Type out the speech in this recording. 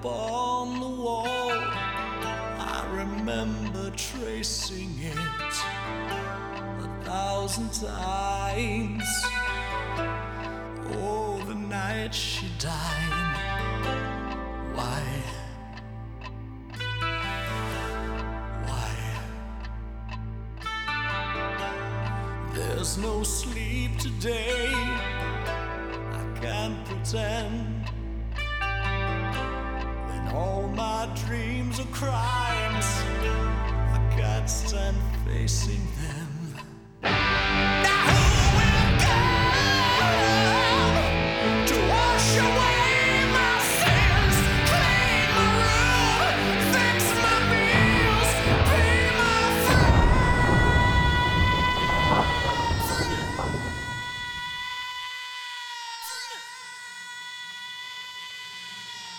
upon the wall. I remember tracing it 1,000 times. Oh, the night she died. Why? There's no sleep today. I can't pretend when all my dreams are crimes. I can't stand facing them.